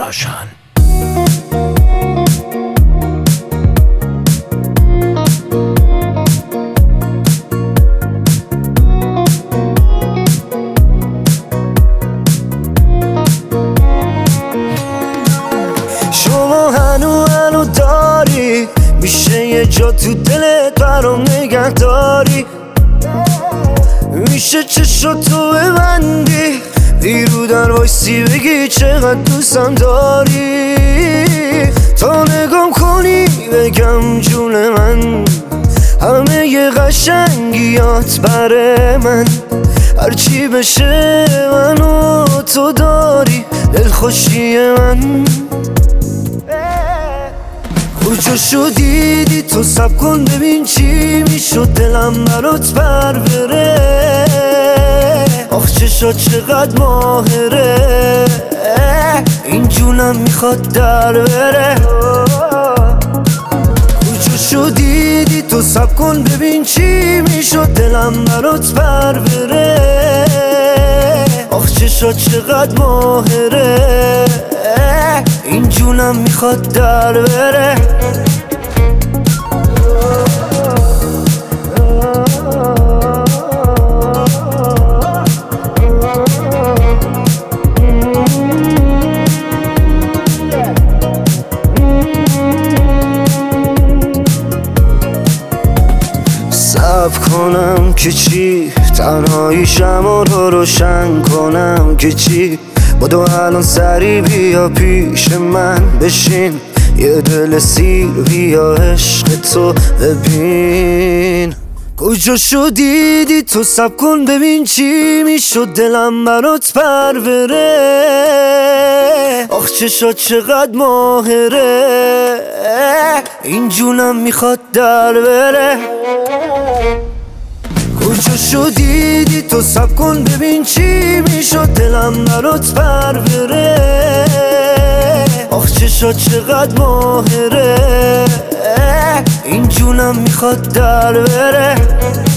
درخشان. شما هنو داری، میشه یه جا تو دلت برام نگه داری، میشه چشاتو ببندی بیرو در وایسی بگی چقدر دوستم داری، تا نگام کنی بگم جون من همه ی قشنگیات بره من، هرچی بشه منو تو داری دلخوشی من. کجا شدیدی تو سب کن ببین چی میشد دلم برات بر بره، آخ چشات چقدر ماهره این جونم میخواد در بره. کجا شدیدی تو سب کن ببین چی میشد دلم برات بر بره، آخ چشات چقدر ماهره این جونم میخواد در بره. صبر کنم که چی، تنهایی شما رو روشن کنم که چی، بدو الان سری بیا پیش من بشین، یه دل سیر بیا عشق تو ببین. کجا شدیدی تو سب کن ببین چی میشد دلم برات پر بره، آخ چشات چقدر ماهره این جونم میخواد در بره. کجا شدیدی تو سب کن ببین چی میشد دلم برات پر بره، آخ چشات چقدر ماهره این جونم میخواد در بره.